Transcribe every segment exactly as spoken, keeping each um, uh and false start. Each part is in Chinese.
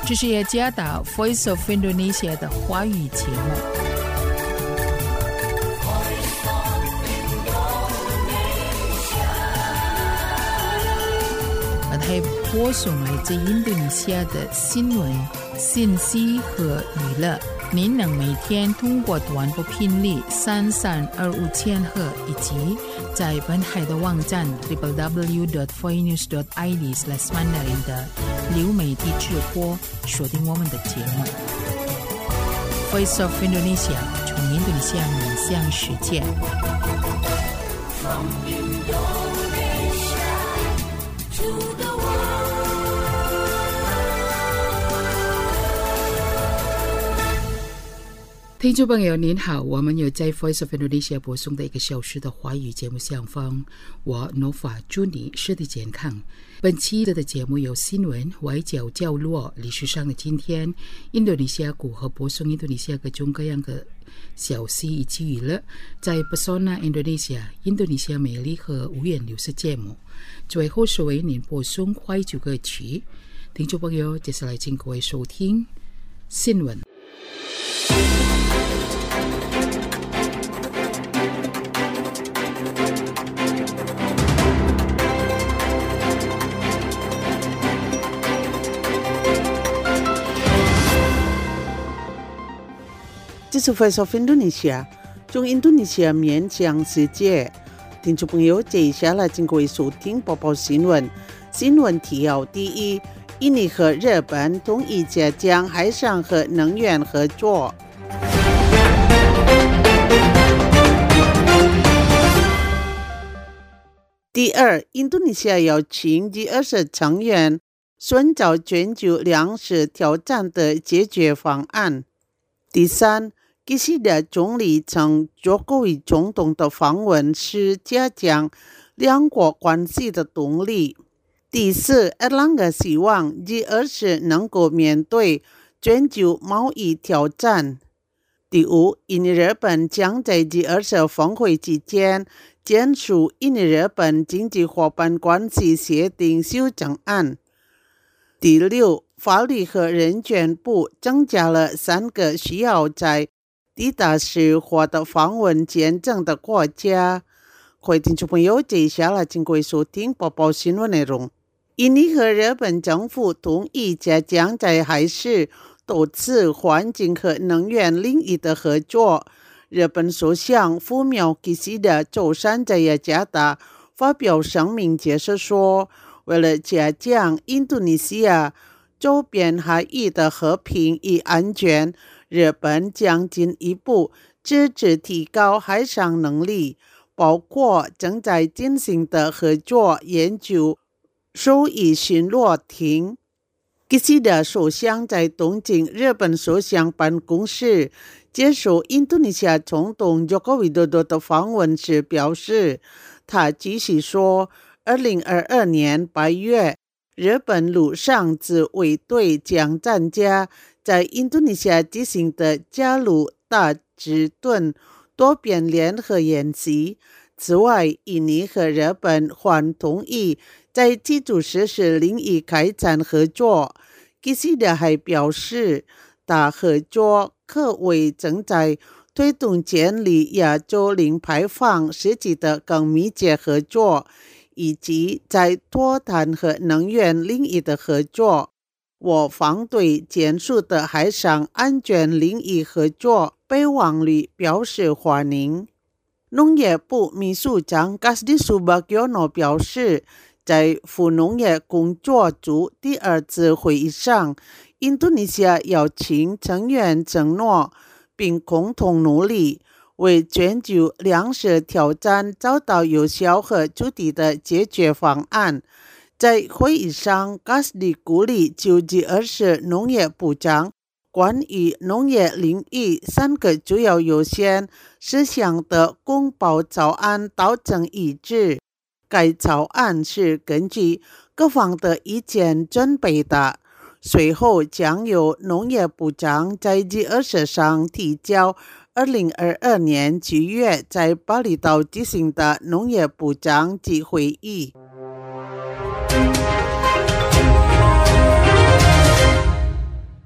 这是耶加达 Voice of Indonesia 的华语节目。本台播送来自印度尼西亚的新闻、信息和娱乐。您能每天通过短波频率三三二五千赫以及在本台的网站 double-u double-u double-u dot voinews dot i d slash mandarin 的流媒体直播锁定我们的节目。Voice of Indonesia 从印度尼西亚面向世界。From Indonesia to the world.听众朋友您好，我们有在 Voice of Indonesia 播送的一个小时的华语节目上方，我 Nova 祝你身体健康。本期的节目有新闻、外交角落、历史上的今天、印度尼西亚股和播送印度尼西亚各种各样的消息以及娱乐，在 Pesona Indonesia 印度尼西亚美丽和无言流失节目，最后是为您播送怀旧歌曲。听众朋友，接下来请各位收听新闻。 这是 Voice of Indonesia 从印度尼西亚面向世界。听众朋友，接下来请各位收听播报新闻。新闻提要：第一，印尼和日本同意加强海上和能源合作。第二，印度尼西亚邀请 G 二十 成员寻找全球粮食挑战的解决方案。第三，吉西达总理称佐科维总统的访问是加强两国关系的动力。第四，埃尔兰希望 G 二十 能够面对全球贸易挑战。第五，印尼日本将在 G 二十 峰会期间签署印尼日本经济伙伴关系协定修正案。第六，法律和人权部增加了三个需要在抵达时获得访问签证的国家。各位听众朋友，接下来请各位收听播报新闻内容。印尼和日本政府同意加强在海事、投资、环境和能源领域的合作。日本首相福苗吉西达周三在雅加达发表声明解释说，为了加强印度尼西亚周边海域的和平与安全，日本将进一步支持提高海上能力，包括正在进行的合作研究首尔巡逻艇。吉西达首相在东京日本首相办公室接受印度尼西亚总统佐科维多多的访问时表示，他继续说，二零二二年八月，日本陆上自卫队将参加在印度尼西亚进行的加鲁大之盾多边联合演习。此外，印尼和日本还同意在基础设施领域开展合作。吉西达还表示，大合作可为正在推动建立亚洲零排放实际的更密切合作，以及在脱碳和能源领域的合作。我方对建树的海上安全领域合作备忘录表示欢迎。农业部秘书长 Kasdi Subagiono 表示，在副农业工作组第二次会议上，印度尼西亚邀请成员承诺并共同努力，为全球粮食挑战找到有效和具体的解决方案。在会议上， Kasdi 鼓励就 G 二十 农业部长关于农业领域三个主要优先事项的公报草案达成一致。该草案是根据各方的意见准备的，随后将由农业部长在 G 二十 上提交二零二二年七月在巴厘岛举行的农业部长级会议。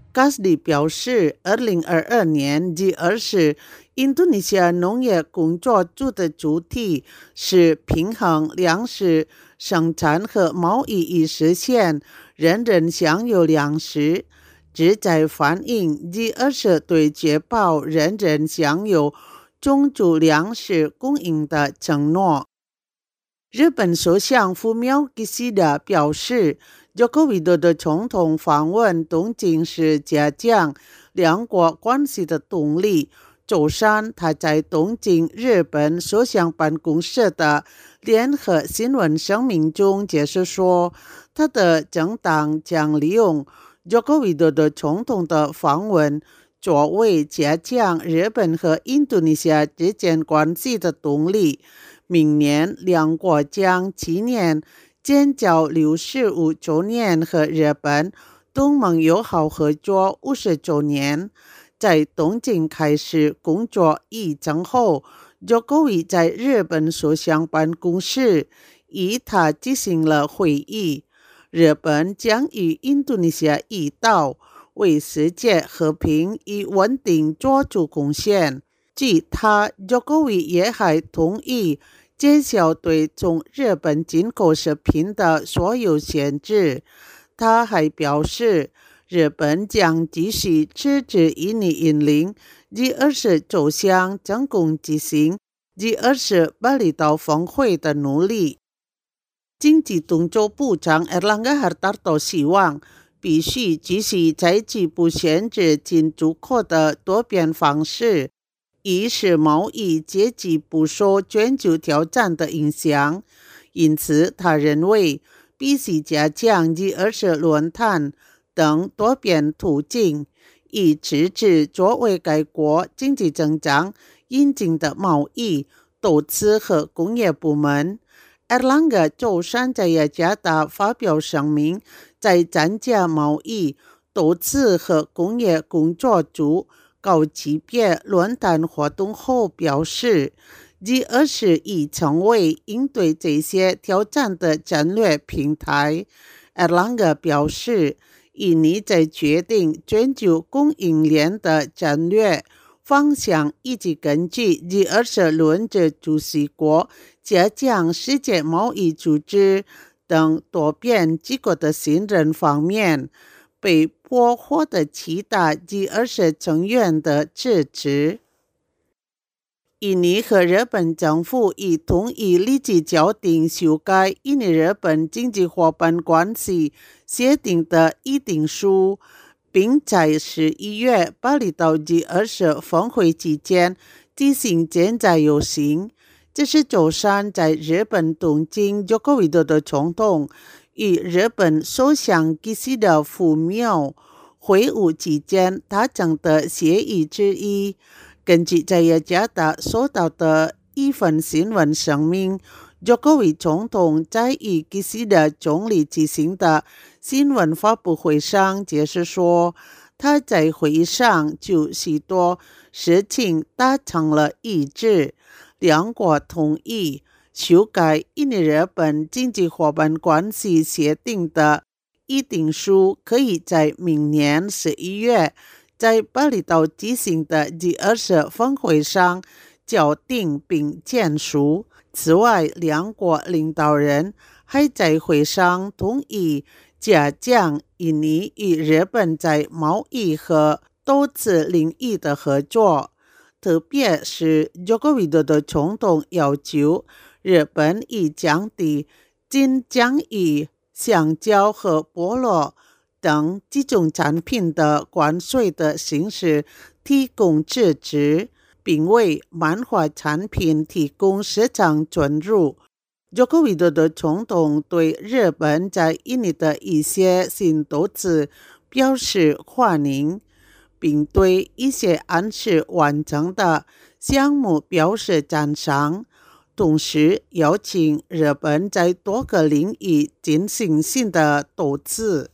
卡斯里表示，二零二二年 G 二十印度尼西亚农业工作组的主题是平衡粮食生产和贸易以实现人人享有粮食，旨在反映 G 二十对确保人人享有充足粮食供应的承诺。日本首相福苗吉西达表示，Joko Widodo总统访问东京是加强两国关系的动力。周三，他在东京日本首相办公室的联合新闻声明中解释说，他的政党将利用 Joko Widodo 总统的访问作为加强日本和印度尼西亚之间关系的动力。明年两国将纪念建交六十五周年和日本东盟友好合作五十周年。在东京开始工作一周后， Joko 在日本首相办公室与他进行了会议。日本将与印度尼西亚一道为世界和平与稳定做出贡献。据他 Joko 也还同意减少对从日本进口食品的所有限制。他还表示，日本将继续支持印尼引领 G 二十 走向成功执行 G 二十 巴厘岛峰会的努力。经济动作部长 Erlangga Hartarto 希望必须继续采取不限制进出口的多边方式，以使贸易阶级不受全球挑战的影响。因此，他认为必须加强 G 二十 论坛等多边途径，以支持作为该国经济增长引进的贸易、投资和工业部门。Erlangga 周三在雅加达发表声明，在参加贸易、投资和工业工作组高级别论坛活动后表示， G 二十 已成为应对这些挑战的战略平台。Erlangga 表示，印尼在决定全球供应链的战略方向，以及根据 G 二十 轮值主席国加强世界贸易组织等多边机构的信任方面，被迫获得其他 G 二十 成员的支持。印尼和日本政府已同意立即校订修改印尼日本经济伙伴关系协定的议定书，并在十一月巴厘岛 G 二十 峰会期间进行现在游行。这是周三在日本东京 Joko Widodo 总统与日本首相岸田文雄会晤期间达成的协议之一。根据在雅加达收到的一份新闻声明， Joko 总统在与岸田总理举行的新闻发布会上解释说，他在会议上就许多事情达成了一致，两国同意修改印尼日本经济伙伴关系协定的议定书，可以在明年十一月在巴厘岛举行的 G 二十 峰会上校订并签署。此外，两国领导人还在会上同意加强印尼与日本在贸易和投资领域的合作，特别是 Joko Widodo 总统要求日本以降低仅将以香蕉和菠萝等几种产品的关税的形式提供支持，并为漫画产品提供市场准入。Joko Widodo 总统对日本在印尼的一些新投资表示欢迎，并对一些按时完成的项目表示赞赏，同时邀请日本在多个领域进行新的投资。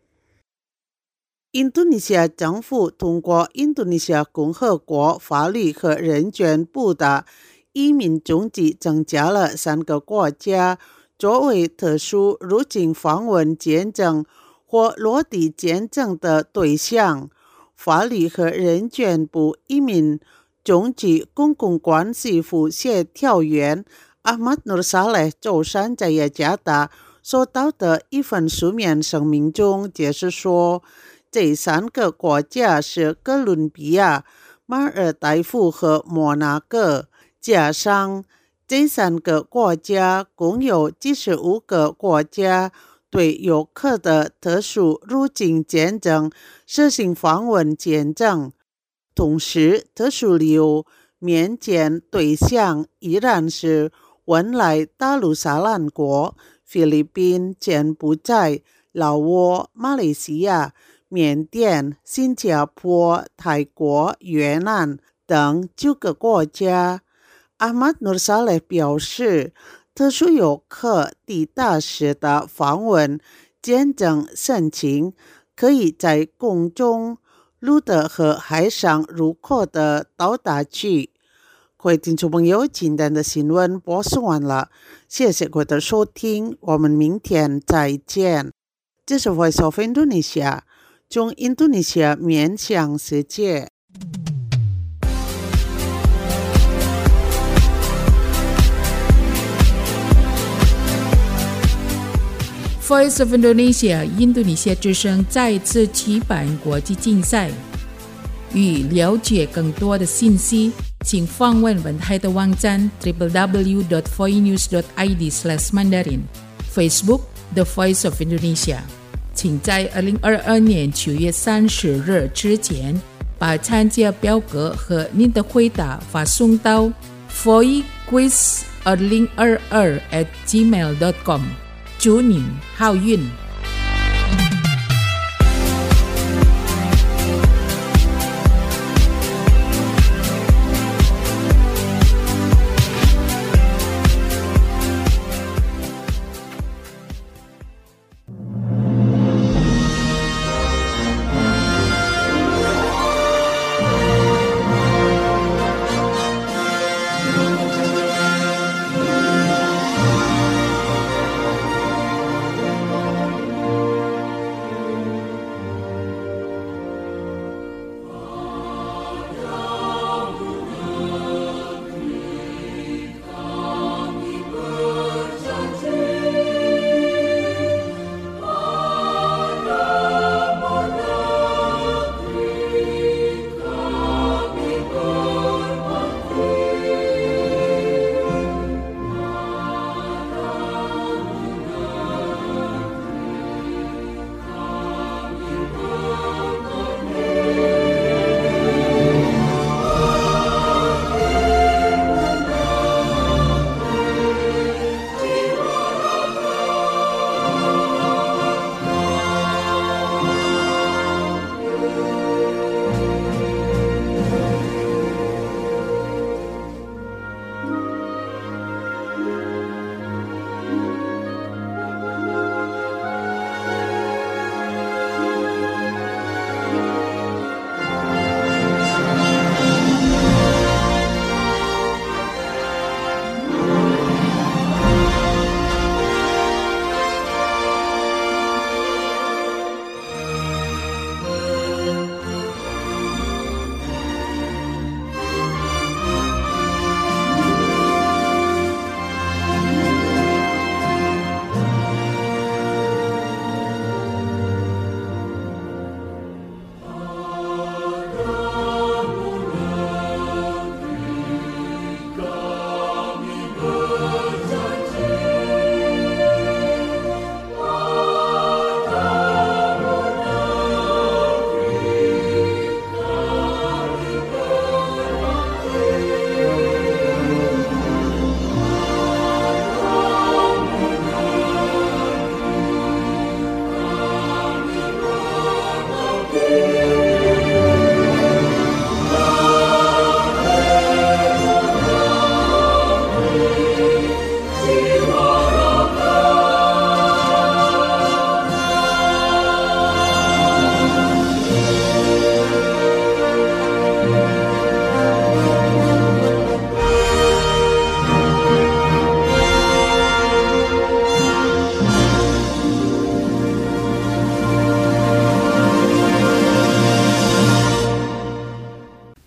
印度尼西亚政府通过印度尼西亚共和国法律和人权部的移民总计增加了三个国家作为特殊入境访问签证或落地见证的对象。法律和人权部移民终极公共关系副协调员阿马努萨雷周三在雅加达收到的一份书面声明中解释说，这三个国家是哥伦比亚、马尔代夫和摩纳哥，加上这三个国家共有七十五个国家对游客的特殊入境签证实行访问签证，同时特殊理由免签对象依然是文莱大陆沙兰国、菲律宾、柬埔寨、老挝、马来西亚、缅甸、新加坡、泰国、越南等九个国家。阿马努萨雷表示，特殊游客抵达时的访问签证申请可以在空中、陆的和海上入口的到达区。各位听众朋友，今天的新闻播送完了，谢谢各位的收听，我们明天再见。这是 Voice of Indonesia， 从印度尼西亚面向世界。 Voice of Indonesia 印度尼西亚之声再次举办国际竞赛。欲了解更多的信息，请访问本台的网站 double-u double-u double-u dot voinews dot i d slash mandarin Facebook The Voice of Indonesia。请在二零二二年九月三十日之前把参加表格和您的回答发送到 voicequiz 二零二二 at gmail dot com。祝您好运！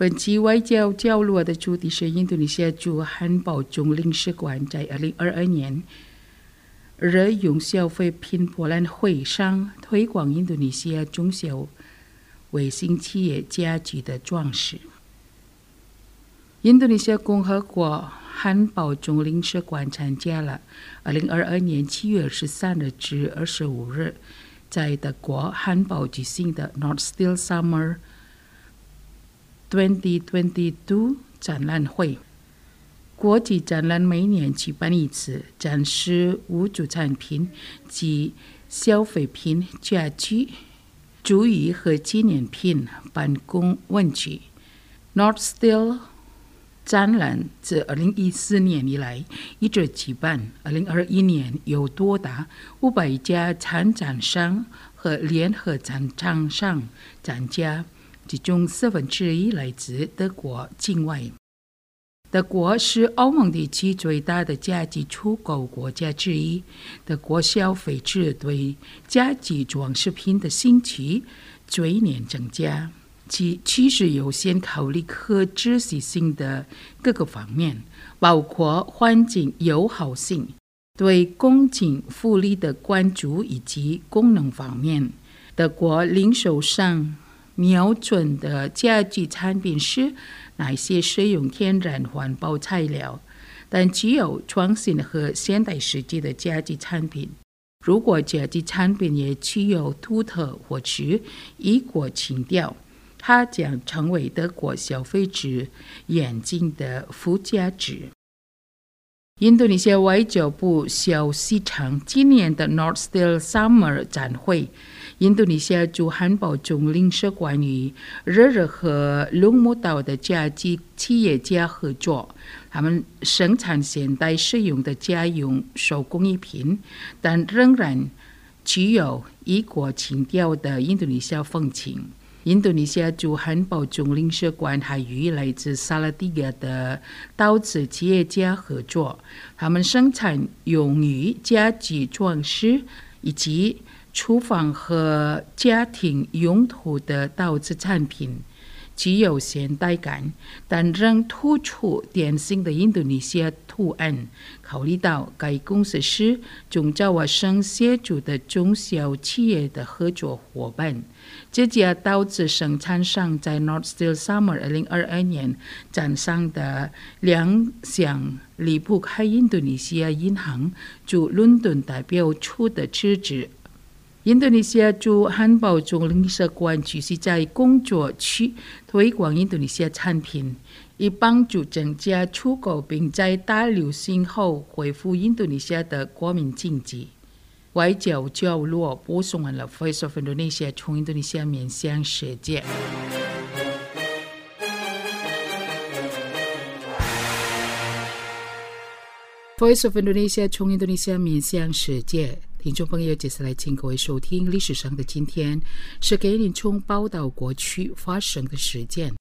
本期外交角落的主题是印度尼西亚驻汉堡总领事馆在二零二二年日用消费品博览会上推广印度尼西亚中小微型企业家具的装饰。印度尼西亚共和国汉堡总领事馆参加了二零二二年七月十三日至二十五日在德国汉堡举行的 North Steel Summer二零二二展览会。国际展览每年举办一次，展示五主产品及消费品、家具、厨艺和纪念品、办公文具。North Steel 展览自二零一四年以来一直举办，二零二一年有多达五百家参展商和联合展厂商参加，其中四分之一来自德国境外。德国是欧盟地区最大的家具出口国家之一，德国消费者对家具装饰品的兴趣逐年增加，其趋势优先考虑可持续性的各个方面，包括环境友好性、对公共福利的关注以及功能方面。德国零售商瞄准的家具产品是那些使用天然环保材料，但具有创新和现代设计的家具产品。如果家具产品也具有独特或是异国情调，它将成为德国消费者眼睛的附加值。印度尼西亚外交部消息称，今年的 North Steel Summer 展会，印度尼西亚驻汉堡总领事馆与日日和龙目岛的家具企业家合作，他们生产现代适用的家用手工艺品，但仍然具有异国情调的印度尼西亚风情。印度尼西亚驻汉堡总领事馆还与来自萨拉蒂亚的陶瓷企业家合作，他们生产用于家具装饰以及厨房和家庭用途的陶瓷产品，具有现代感，但仍突出典型的印度尼西亚图案。考虑到该公司是中爪哇省协助的中小企业的合作伙伴，这家陶瓷生产商在 North Steel Summer 二零二二年展上的两项离不开印度尼西亚银行驻伦敦代表处的支持。印度尼西亚驻汉堡总领事馆继续在工作区推广印度尼西亚产品，以帮助增加出口，并在大流行后恢复印度尼西亚的国民经济。外交角落播送完了 Voice of Indonesia 从印度尼西亚面向世界。Voice of Indonesia 从印度尼西亚面向世界，听众朋友，接下来请各位收听历史上的今天，是给您从报道过去发生的事件。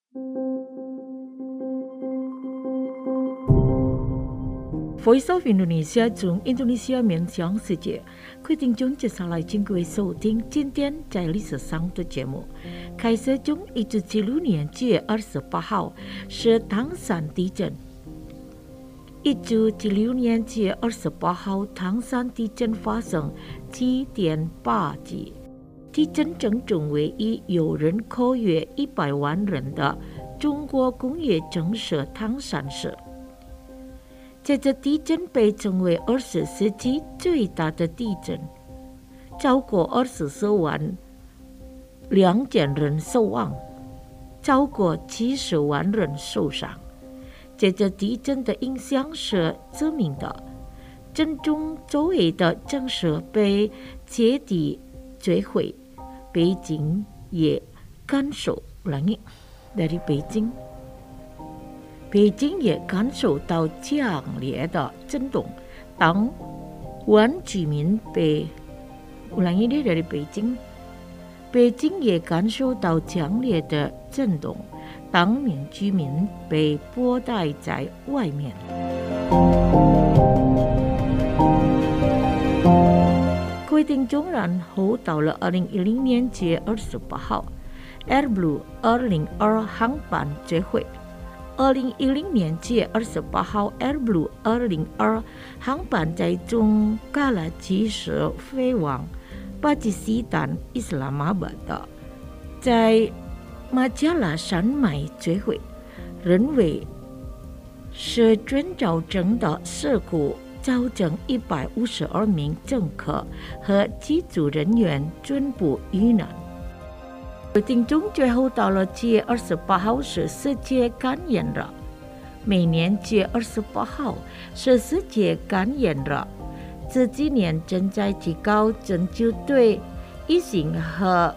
Voice of Indonesia 从印度尼西亚面向世界，各位听众接下来请各位收听今天在历史上的节目。开始从一九七六年七月二十八号是唐山地震。一九七六年七月二十八号，唐山地震发生七点八级，地震震中唯一有人口约一百万人的中国工业城市唐山市。这次地震被称为二十世纪最大的地震，超过二十四万两千人受亡，超过七十万人受伤。这次地震的影响是致命的，震中周围的城市被彻底摧毁，北京也感受了。dari北京，北京也感受到强烈的震动。当原居民被 ulangi dia dari北京，北京也感受到强烈的震动。当原居民被迫待在外面。各位听众，然后到了二零一零年七月二十八号， AirBlue 二零二二航班坠毁。二零一零年七月二十八号 AirBlue 二零二二航班在中卡拉基时飞往巴基斯坦伊斯兰马巴德，在马加拉山脉坠毁，认为是专造成的事故，造成一百五十二名乘客和机组人员全部遇难。规定中最后到了七月二十八号是世界肝炎日，每年七月二十八号是世界肝炎日。这几年正在提高针灸对乙型和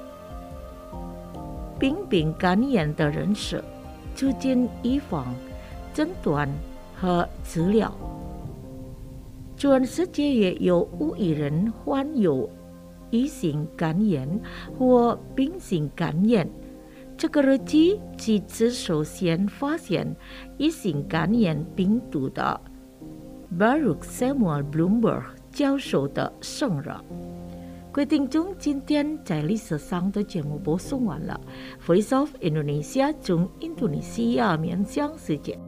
病病肝炎的人士，促进预防、诊断和治疗。全世界也有五亿人患有乙型肝炎或丙型肝炎。这个日记是指首先发现乙型肝炎病毒的 Baruch Samuel Bloomberg 教授的生日。规定中，今天在历史上的节目播送完了。Voice of Indonesia 从印度尼西亚面向世界。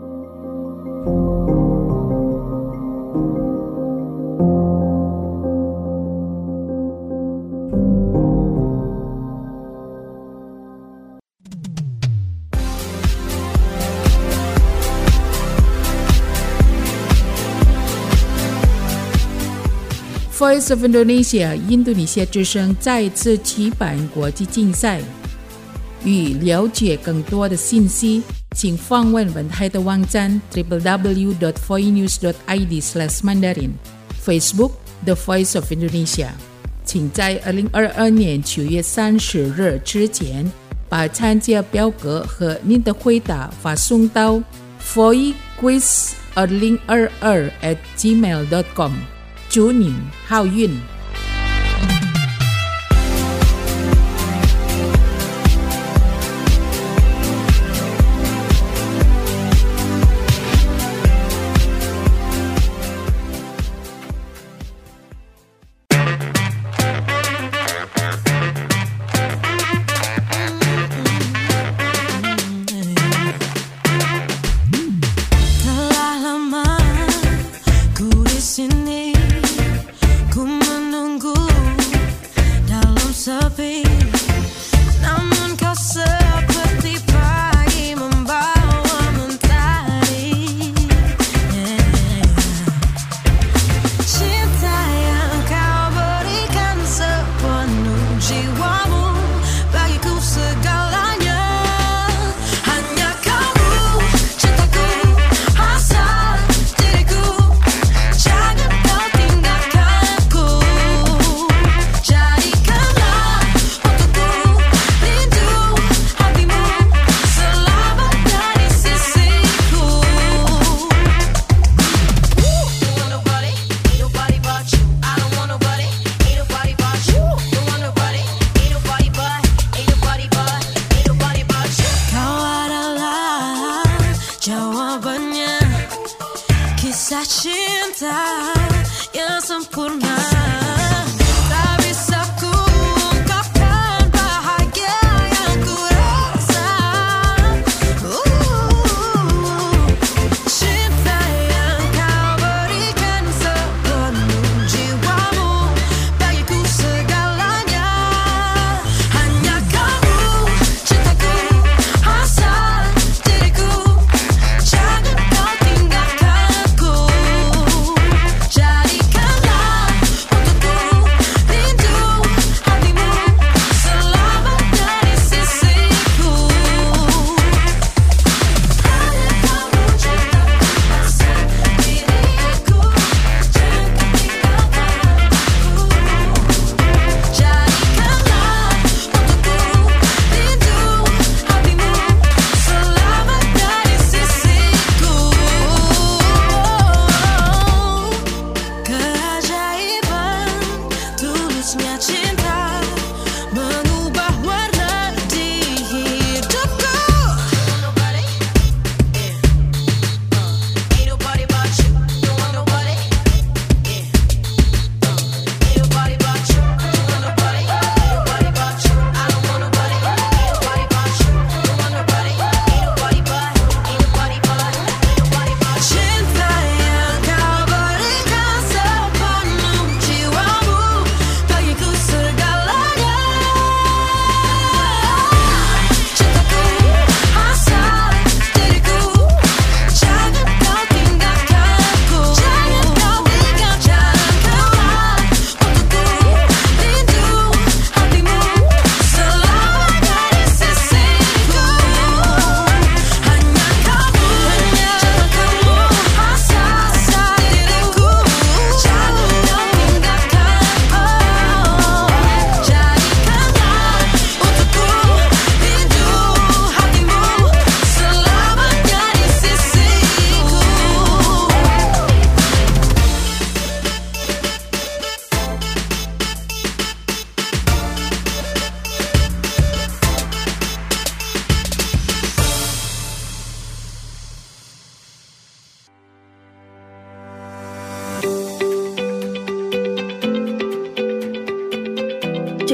Voice of Indonesia 印度尼西亚之声再次举办国际竞赛。欲了解更多的信息，请访问本台的网站 double-u double-u double-u dot voinews dot i d slash mandarin Facebook The Voice of Indonesia。请在二零二二年九月三十日之前，把参加表格和您的回答发送到 voiquiz 二零二二 at gmail dot com。祝您好运！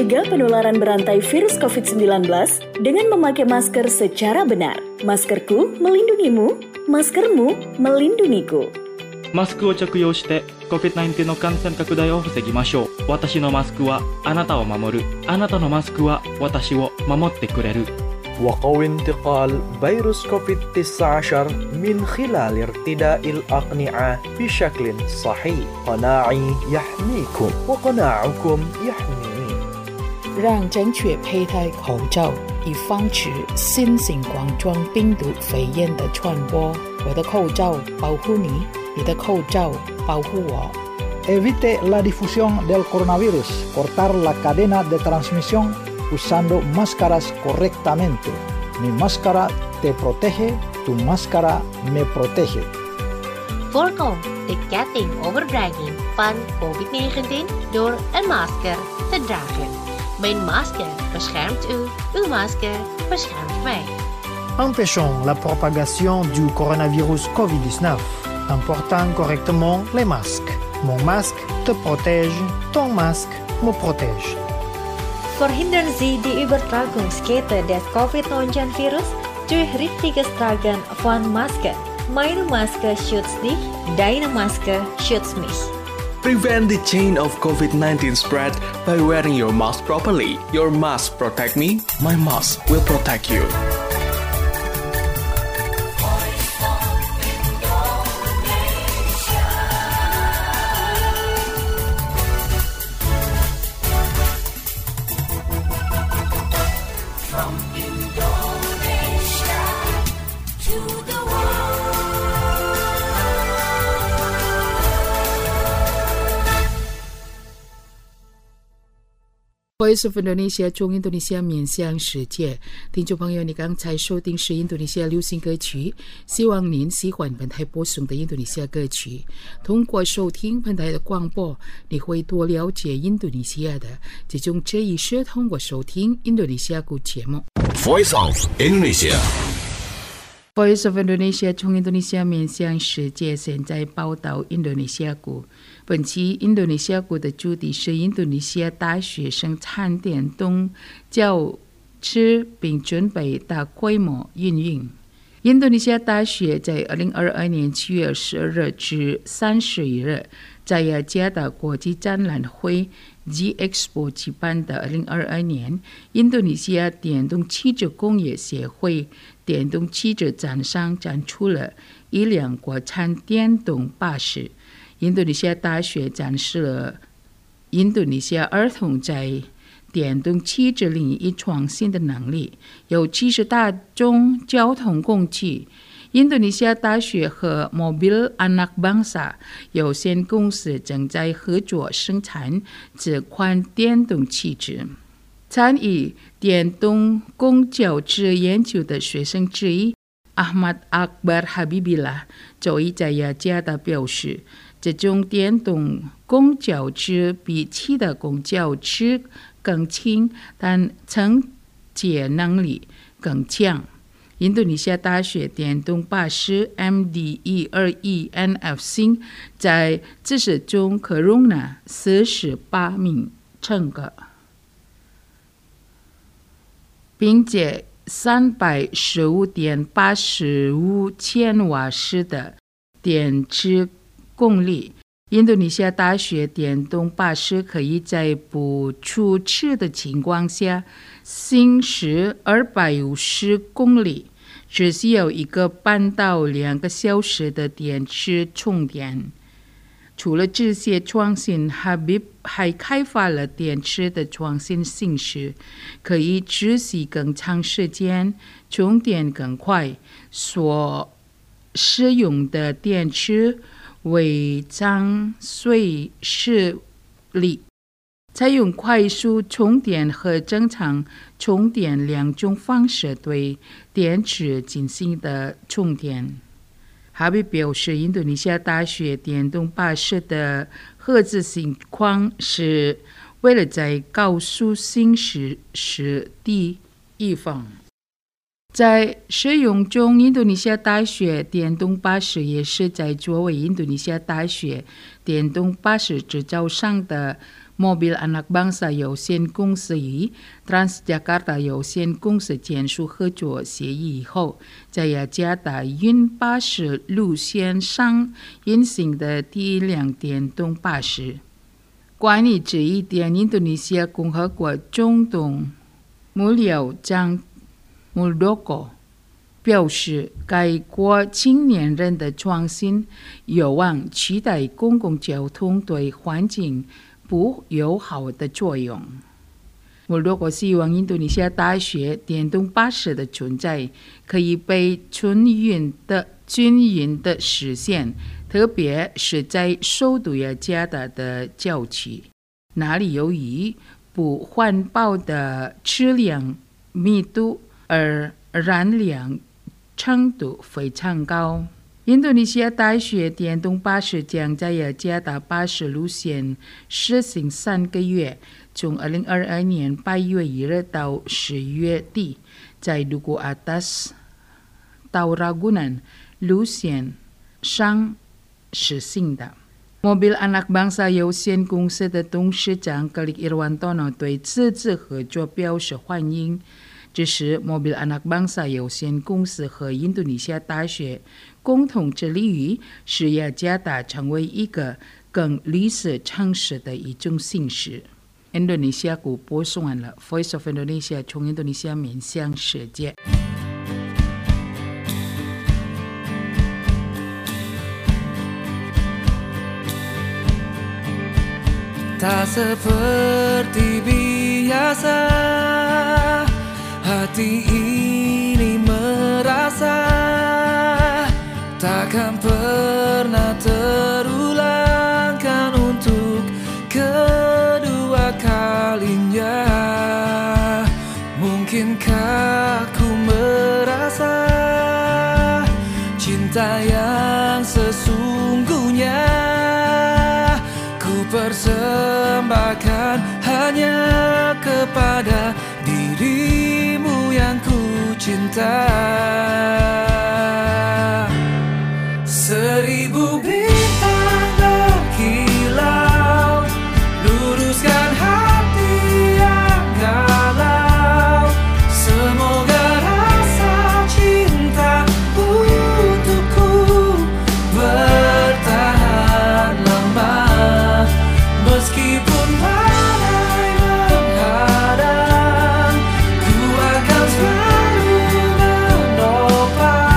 mencegah penularan berantai virus covid sembilan belas dengan memakai masker secara benar. Maskerku melindungimu, maskermu melindungiku. マスクを着用して コビッドナインティーン の感染拡大を防ぎましょう。私のマスクはあなたを守る。あなたのマスクは私を守ってくれる。 وقوي انتقال فيروس كوفيد تسعة عشر من خلال ارتداء الأقنعة بشكل صحيح. قناعي يحميكم وقناعكم يحميني. 让正确佩戴口罩，以防止新型冠状病毒肺炎的传播。我的口罩保护你，你的口罩保护我。 Evite la difusión del coronavirus. Cortar la cadena de transmisión usando máscaras correctamente. Mi máscara te protege, tu máscara me protege. Voorkom de ketting overdraging van covid negentien door een masker te dragen. Mijn masker beschermt u, uw masker beschermt mij. Empêchons la propagation du coronavirus covid dix-neuf en portant correctement les masques. Mon masque te protège, ton masque me protège. Verhindern Sie die Übertragungskette des covid neunzehn virus durch richtiges Tragen von Masken. Meine Maske schützt dich, deine Maske schützt mich. Prevent the chain of covid nineteen spread by wearing your mask properly. Your mask protect me, my mask will protect you. Voice of Indonesia 中印度尼西亚面向世界，听众朋友，你刚才收听是印度尼西亚流行歌曲，希望您喜欢本台播送的印度尼西亚歌曲。通过收听本台的广播，你会多了解印度尼西亚的这种这一是通过收听印度尼西亚歌节目。 Voice of Indonesia。 Voice of Indonesia 从印度尼西亚面向世界，现在报道印度尼西亚股。本期印度尼西亚股的主题是印度尼西亚大学生产电动教师，并准备大规模运营。印度尼西亚大学在二零二二年七月十二日至三十一日，在雅加达国际展览会 G Expo 举办的二零二二年印度尼西亚电动汽车工业协会电动汽车展上展出了一辆国产电动巴士。印度尼西亚大学展示了印度尼西亚儿童在电动汽车领域创新的能力，尤其是大众交通工具。印度尼西亚大学和 Mobil Anak Bangsa 有限公司正在合作生产这款电动汽车。参与电动公交车研究的学生之一 Ahmad Akbar Habibillah 周一在雅加达表示，这种电动公交车比其他公交车更轻，但承接能力更强。印度尼西亚大学电动巴士 M D 一二一 N F 星在这次中可容纳四十八名乘客，并且三百十五点八十五千瓦时的电池功率。印度尼西亚大学电动巴士可以在不出事的情况下行驶二百五十公里，只需要一个半到两个小时的电池充电。除了这些创新， Habib 还开发了电池的创新形式，可以持续更长时间，充电更快，所使用的电池为张随时力，采用快速充电和正常充电两种方式对电池进行的充电。哈比表示，印度尼西亚大学电动巴士的合资情况是为了在高速行驶时的预防。在使用中，印度尼西亚大学电动巴士也是在作为印度尼西亚大学电动巴士制造商的 mobil anak bangsa 有限公司与 Transjakarta 有限公司签署合作协议以后，在雅加达云巴士路线上运行的第一辆电动巴士。关于这一点，印度尼西亚共和国总统穆廖江穆多戈表示，该国青年人的创新有望取代公共交通对环境不友好的作用。穆多戈希望印度尼西亚大学电动巴士的存在可以被均匀的均匀的实现，特别是在首都雅加达的郊区，那里由于不环保的车辆密度而燃料程度非常高。印度尼西亚大学电动巴士将在雅加达巴士路线实行三个月，从二零二二年八月一日到十月底，在Duku Atas到Ragunan路线上实行的。Mobil Anak Bangsa 有限公司的董事长格里 Irwantono 对此次合作表示欢迎。这是 Mobil Anak Bangsa 有限公司和印度尼西亚大学共同致力于使雅加达成为一个更绿色城市的一种形式。印度尼西亚广播送完了 Voice of Indonesia 从印度尼西亚面向世界。 Tak seperti biasa, hati ini merasa takkan pernah terulangkan untuk kedua kalinya. Mungkinkah ku merasa cinta yang sesungguhnya ku persembahkan hanya kepada dirimu yang ku cinta. Seribu bintang berkilau, luruskan hati yang galau. Semoga rasa cinta untukku bertahan lama, meskipun badai menghadang, ku akan selalu menopang.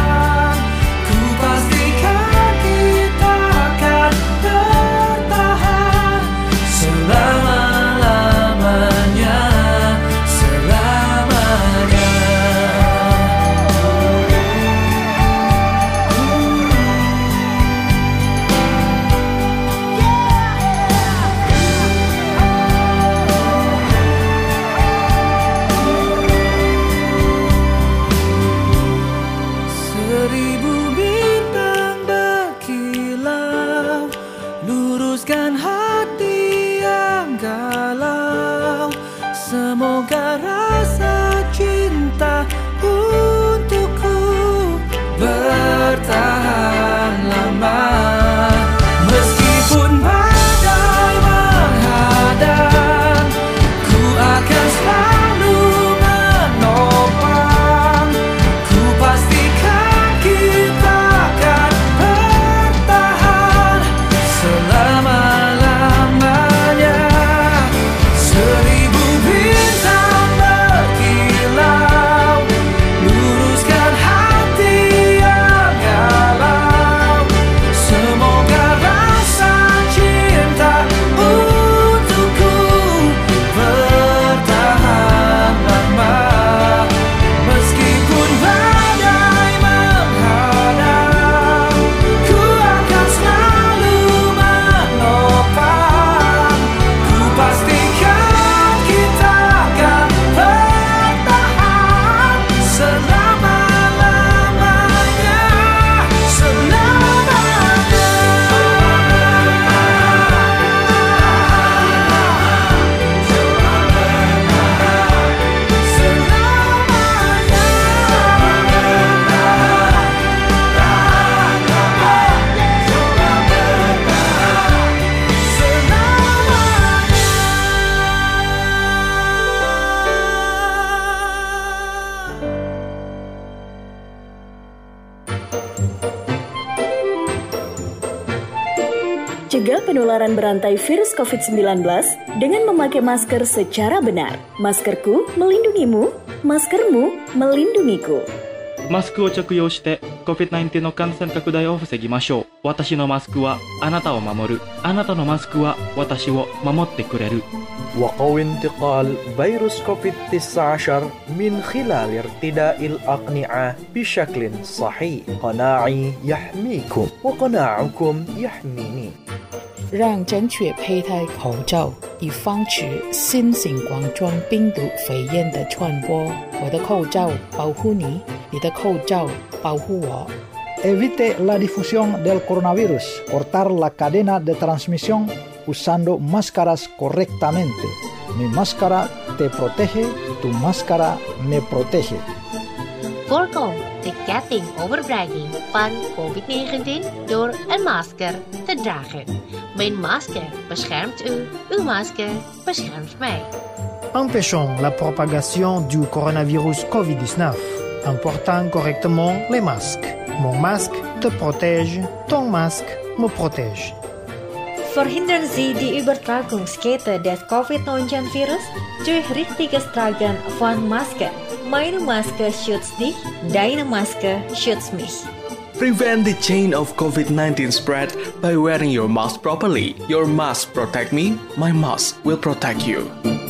Cegah penularan berantai virus covid sembilan belas dengan memakai masker secara benar. Maskerku melindungimu, maskermu melindungiku. マスクを着用して コビッドナインティーン の感染拡大を防ぎましょう。私のマスクはあなたを守る。あなたのマスクは私を守ってくれる。 وقوي انتقال فيروس كوفيد تسعة عشر من خلال ارتداء الأقنعة بشكل صحيح. قناعي يحميكم وقناعكم يحميني. 让正确佩戴口罩，以防止新型冠状病毒肺炎的传播。我的口罩保护你，你的口罩保护我。 Evite la difusión del coronavirus. Cortar la cadena de transmisión usando máscaras correctamente. Mi máscara te protege, tu máscara me protege. Voorkom de ketting overbregging van covid negentien door een masker te dragen. Mijn masker beschermt u, uw masker beschermt mij. Empêchons la propagation du coronavirus covid dix-neuf en portant correctement les masques. Mon masque te protège, ton masque me protège. Verhindern Sie die Übertragungskette des covid neunzehn Virus durch richtiges Tragen von Masken. Meine Maske schützt dich, deine Maske schützt mich. Prevent the chain of covid nineteen spread by wearing your mask properly. Your mask protect me, my mask will protect you.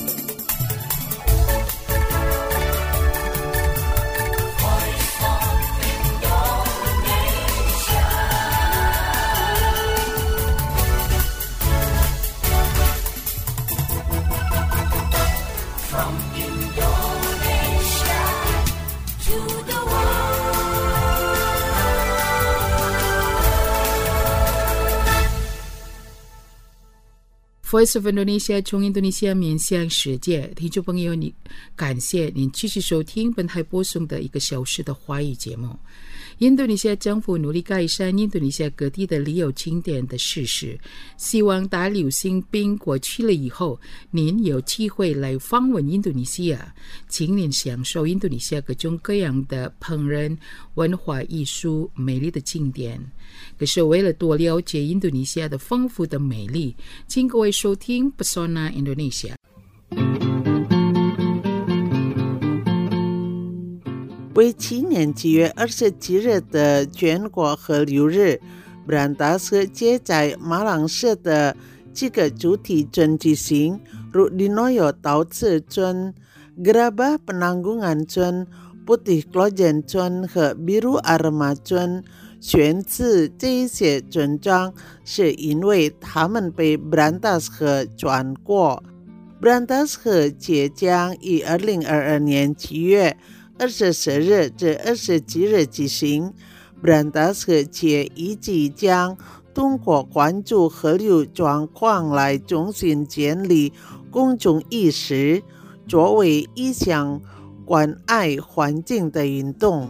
Voice of Indonesia 从印度尼西亚面向世界，听众朋友，你感谢您继续收听本台播送的一个小时的华语节目。印度尼西亚政府努力改善印度尼西亚各地的旅游景点的设施，希望大流行病过去了以后，您有机会来访问印度尼西亚，请您享受印度尼西亚各种各样的烹饪、文化艺术、美丽的景点。可是为了多了解印度尼西亚的丰富的美丽，请各位收听 Pesona Indonesia。 为去年七月二十七日的全国河流日，布兰达斯街在马朗市的几个主题村举行，如di Noyo岛次村、Gerabah Penanggungan村、Putih Klojen村和Biru Arema村。选自这一些村庄，是因为他们被布兰达斯河穿过。布兰达斯河即将于二零二二年七月二十四日至二十七日举行。布兰达斯河且预计将通过关注河流状况来重新建立公众意识，作为一项关爱环境的运动。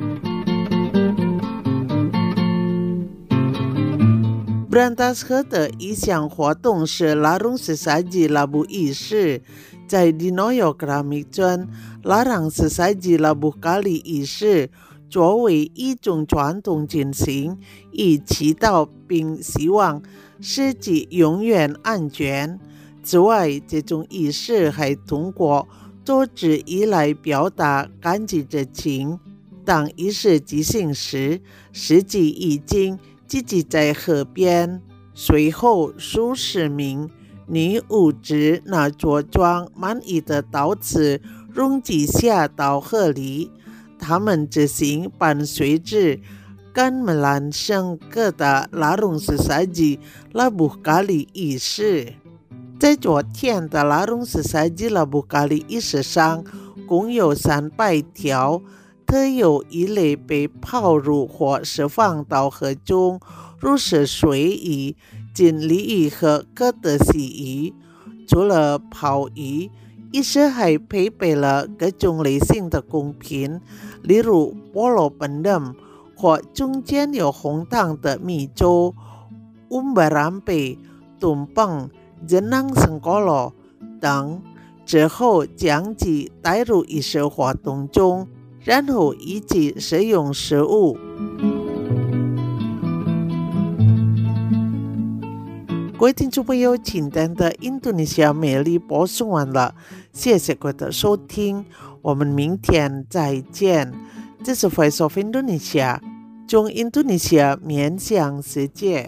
布兰达斯河的一项活动是拉拢sesaji labuh仪式，在di Noyo Keramik村，拉朗sesaji labuh kali仪式作为一种传统进行，以祈祷并希望世界永远安全。此外，这种仪式还通过组织以来表达感激之情。当仪式举行时，世界已经聚集在河边，随后数十名女武职拿着装满意的刀子扔几下到河里，他们执行伴随着gamelan声歌的拉拢sesaji labuh kali仪式。在昨天的拉拢sesaji labuh kali仪式上，共有三百条特有鱼类被抛入或释放到河中，如是水鱼、锦鲤鱼和哥德西鱼。除了抛鱼，仪式还配备了各种类型的贡品，例如菠萝本等或中间有红糖的米粥、umbar rampe、炖棒、jenang sengkolo 等。之后将其带入仪式活动中，然后一起食用食物。 各位听众朋友，今天的印度尼西亚美丽播送完了，谢谢各位的收听，我们明天再见。这是 Voice of Indonesia， 中印度尼西亚面向世界。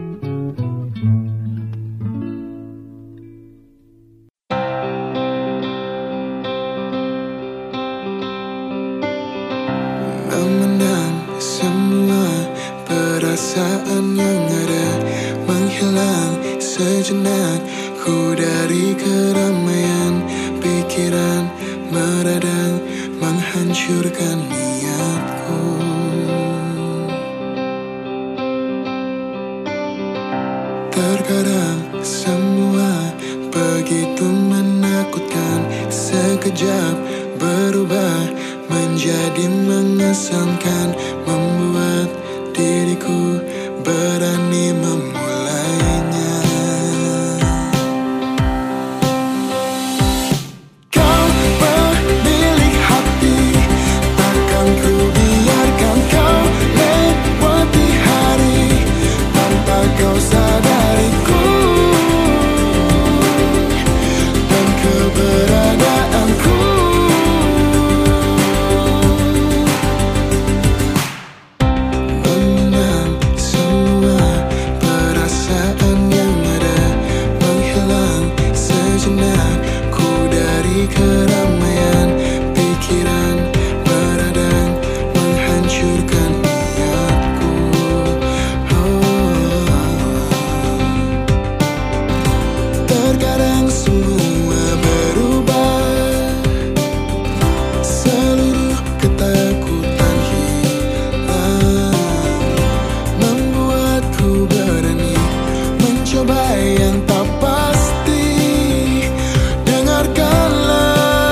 Memenang semua perasaan yang ada, menghilang sejenak ku dari keramaian pikiran meradang menghancurkan niatku. Terkadang semua begitu menakutkan, sekejap berubah menjadi mengesankan, membuat diriku berani memulainya. Kau pemilik hati, takkan ku biarkan kau lewati hari tanpa kau sadariku dan keberadaanku. Keramaian pikiran meradang menghancurkan niatku. Oh. Terkadang semua berubah, seluruh ketakutan hilang, membuatku berani mencoba yang tak pasti. Dengarkanlah,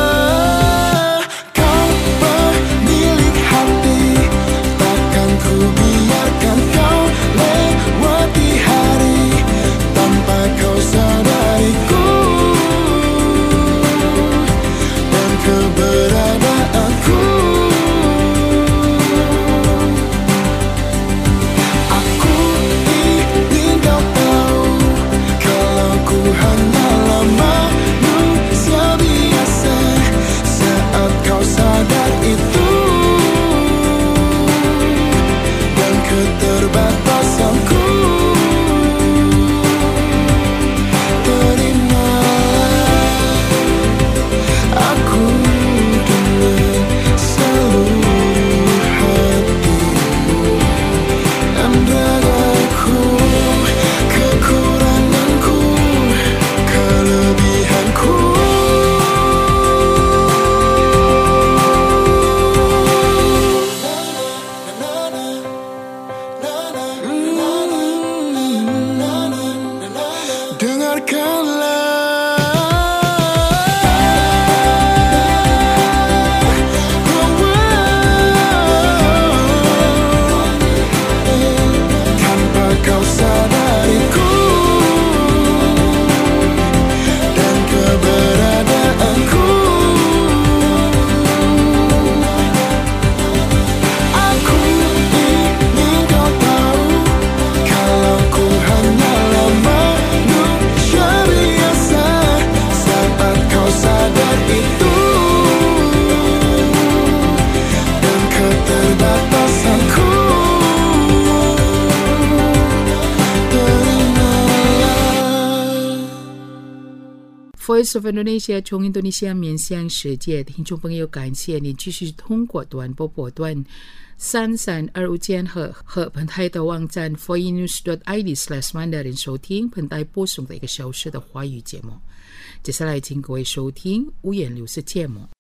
Voice of Indonesia 从印度尼西亚面向世界，听众朋友，感谢你继续通过短波波段三三二五间和和本台的网站 voinews dot i d slash mandarin 收听本台播送的一个小时的华语节目。接下来，请各位收听五颜六色节目。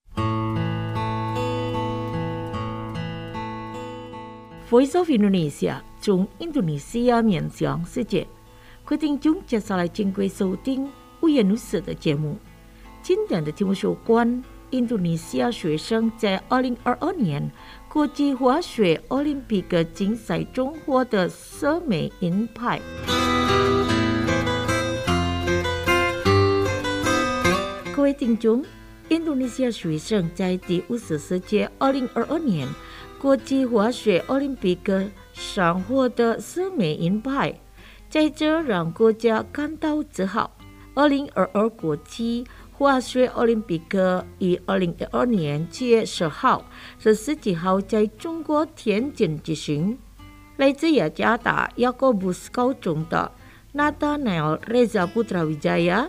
Voice of Indonesia 从印度尼西亚面向世界，各位听众，接下来请各位收听五颜六色的节目。今天的节目有关印度尼西亚学生在二零二二年国际滑雪奥林匹克竞赛中获得四枚银牌。各位听众，印度尼西亚学生在第五十四届二零二二年国际滑雪奥林匹克上获得四枚银牌， 在这让国家感到自豪。二零二二国际滑雪奥林匹克于二零二二年七月十号至十几号在中国天津举行。来自雅加达雅各布斯高中的 Nathanael Reza Putra Wijaya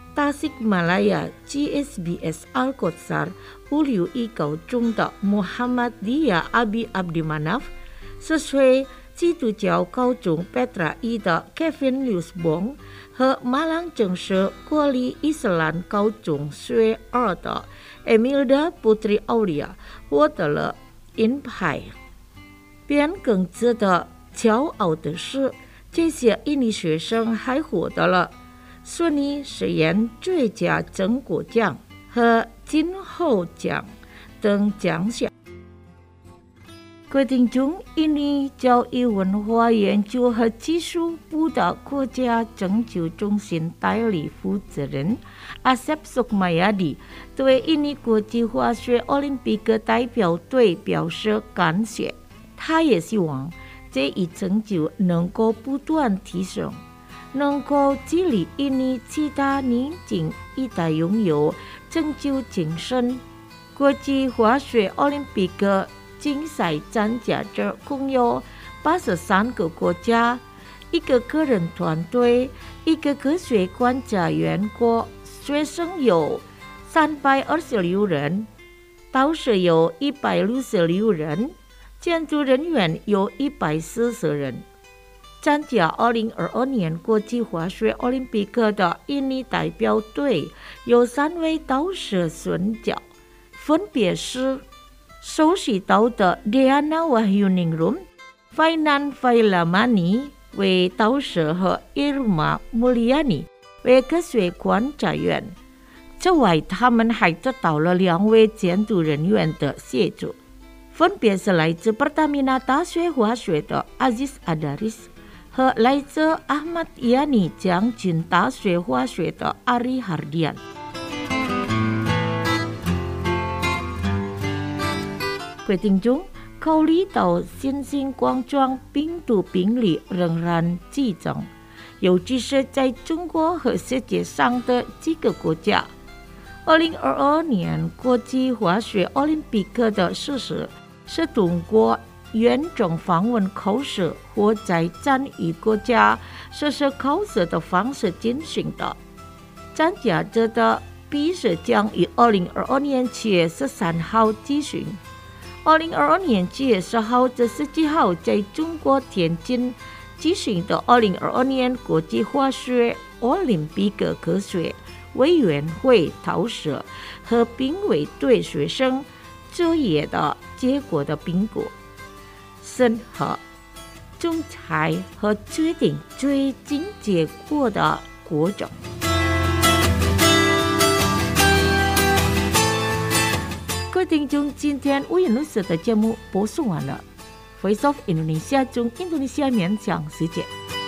Tasikmalaya G S B S Al-Qotsar 五六一高中的 Muhammadiyah Abi Abdimanaf 十岁基督教高中 Petra 一的 Kevin Liusbong 和马朗城市国立伊斯兰高中学二的 Emilda Putri Aulia 获得了银牌。便更值得骄傲的是，这些印尼学生还获得了顺利实验最佳成果奖和今后奖等奖项。各位听众，印尼教育文化研究和技术部的国家拯救中心代理负责人 Asep Sukmayadi 对印尼国际滑雪奥林匹克代表队表示感谢。他也希望这一成就能够不断提升，能够激励印尼其他年轻一代拥有拯救精神。国际滑雪奥林匹克竞赛参加者共有八十三个国家，一个个人团队，一个科学观察员国，学生有三百二十六人，导师有一百六十六人，建筑人员有一百四十人。参加二零二二年国际滑雪奥林匹克的印尼代表队有三位导师孙教，分别是首席导的 Diana Wahyuningrum、Fainan Failamani 为导师和 Irma Mulyani 为科学观察员。此外，他们还得到了两位监督人员的协助，分别是来自 Pertamina 大学滑雪的 Aziz Adaris 和来自 Ahmad Yani 将军大学滑雪的 Ari Hardian。各位听众，考虑到新型冠状病毒病例仍然激增，尤其是在中国和世界上的几个国家，二零二二年国际滑雪奥林匹克的实施是通过远程访问考试或在参与国家实施考试的方式进行的。参加者的笔试将于二零二二年七月十三号举行。二零二二年七月十号至十七号在中国天津举行的二零二二年国际滑雪奥林匹克科学委员会导师和评委对学生作业的结果的评估、审核、仲裁和决定最终结果的过程。各位听众，今天五颜六色的节目播送完了。Voice of Indonesia 中印度尼西亚勉强时间。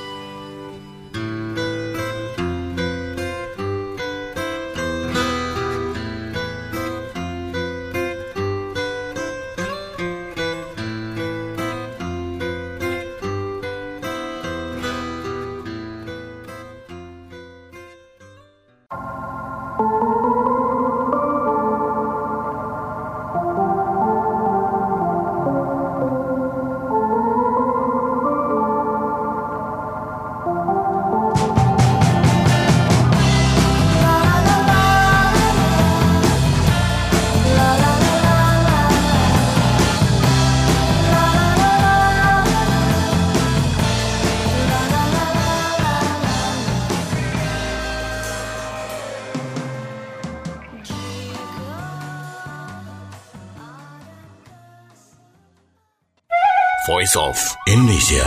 Voice of Indonesia。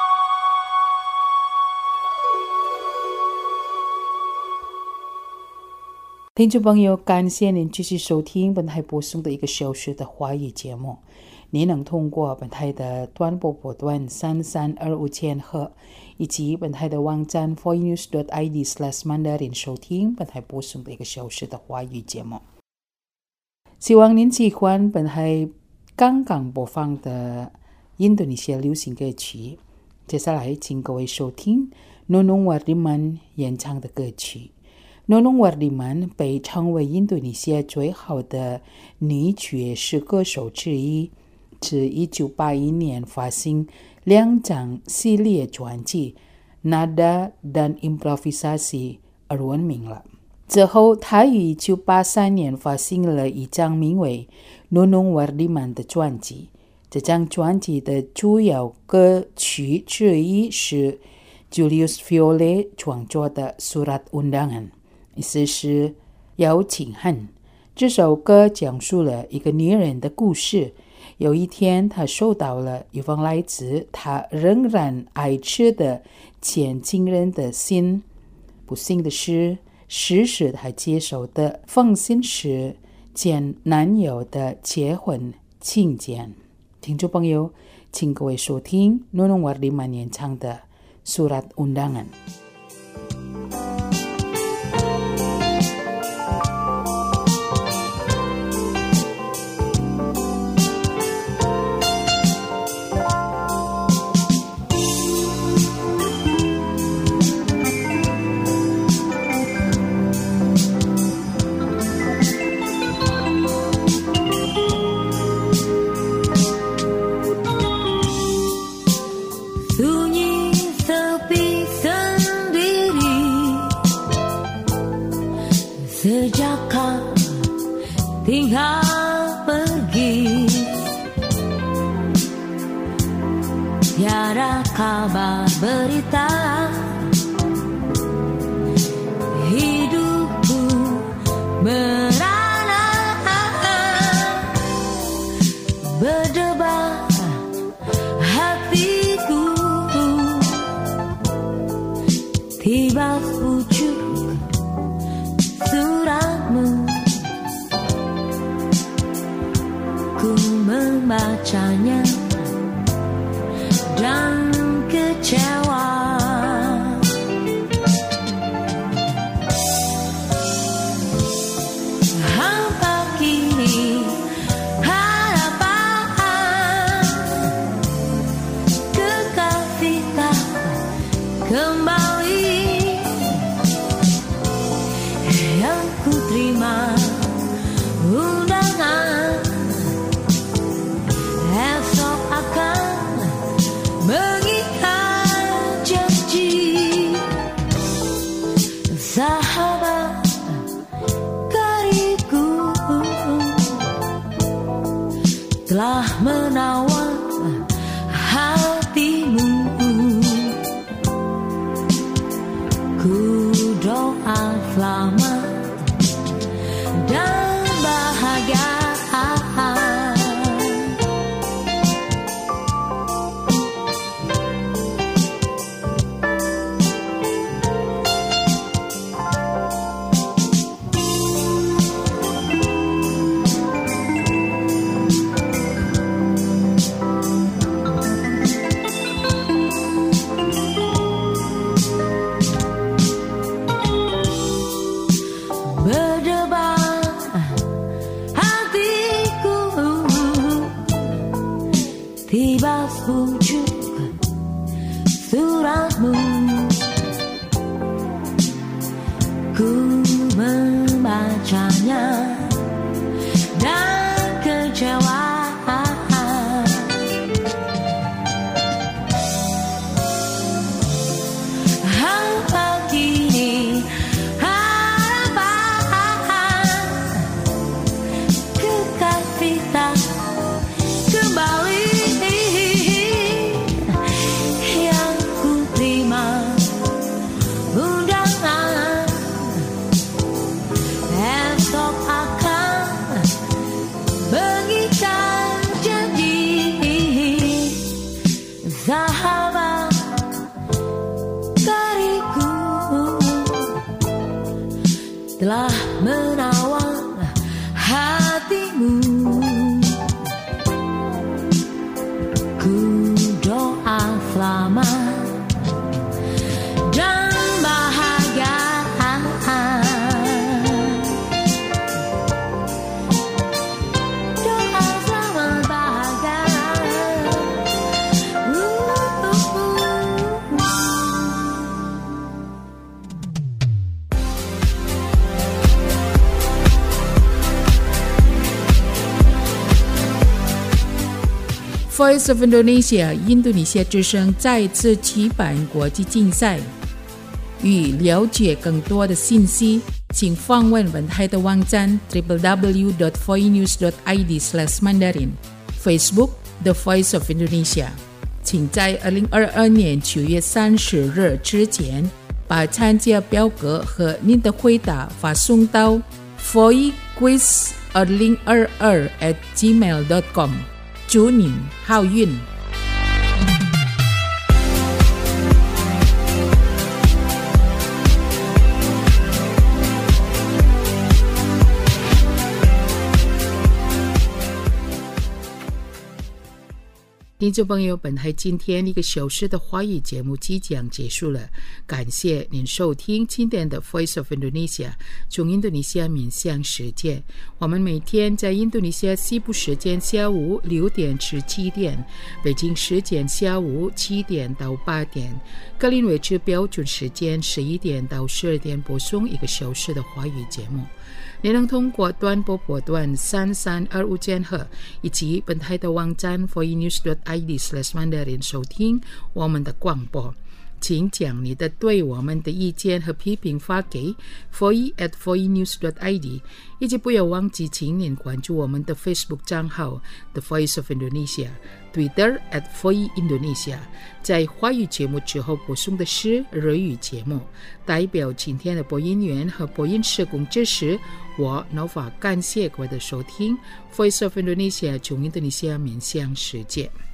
听众朋友，感谢您继续收听本台播送的一个小时的华语节目。您能通过本台的短波波段三三二五千赫，以及本台的网站 voinews dot i d slash mandarin 收听本台播送的一个小时的华语节目。希望您喜欢本台刚刚播放的印度尼西亚流行歌曲。 接下来请各位收听 Nunung Wardiman 演唱的歌曲。 Nunung Wardiman 被称为印度尼西亚最好的女爵士歌手之一，自一九八一年发行两张系列专辑 Nada dan Improvisasi 而闻名了。之后他于一九八三年发行了一张名为 Nunung Wardiman 的专辑。这张专辑的主要歌曲之一是 Julius Viole 创作的 Surat Undangan， 意思是邀请函。这首歌讲述了一个女人的故事。有一天，她收到了一封来自她仍然爱吃的前情人的信。不幸的是，实时她接受的封信是前男友的结婚请柬。听众朋友，请各位收听 Nunung Wardiman 演唱的 Surat Undangan。 Sejak kau tinggal pergi, tiada kabar berita, hidupku merana, berdebar hatiku, tiba pucuk suratmu, ku membacanya dan kecewa. Hampa kini harapan kekasih tak kembali. Yang ku terima undangan, esok akan mengikat janji. Sahabat karibku telah menawar hatimu, ku doa selamat dan bahagia. Berdebar hatiku, tiba pucuk suratmu, ku membacanya dan kecewa. Hampa kini tak kembali, yang ku terima undangan, esok akan mengikat janji. Sahabat karibku telah menawar hatimu, ku doa selamat dan bahagia. Doa selamat bahagia. Uh, uh, uh. Voice of Indonesia 印度尼西亚之声再次举办国际竞赛。欲了解更多的信息，请访问本台的网站 double-u double-u double-u dot voinews dot i d slash mandarin Facebook The Voice of Indonesia。请在二零二二年九月三十日之前，把参加表格和您的回答发送到 voiquiz 二零二二 at gmail dot com。祝您好运！听众朋友，本台今天一个小时的华语节目即将结束了，感谢您收听今天的 Voice of Indonesia 从印度尼西亚面向世界。我们每天在印度尼西亚西部时间下午六点至七点，北京时间下午七点到八点，格林威治标准时间十一点到十二点播送一个小时的华语节目。你能通过短波波段三三二五千赫以及本台的网站 voinews dot i d slash mandarin 收听我们的广播。请将你的对我们的意见和批评发给 voice at voinews dot i d， 以及不要忘记请您关注我们的 Facebook 账号 The Voice of Indonesia， Twitter at voice indonesia。 在华语节目之后播送的是日语节目。代表今天的播音员和播音社工支持，我 Nova 感谢各位的收听 Voice of Indonesia 从印度尼西亚面向世界。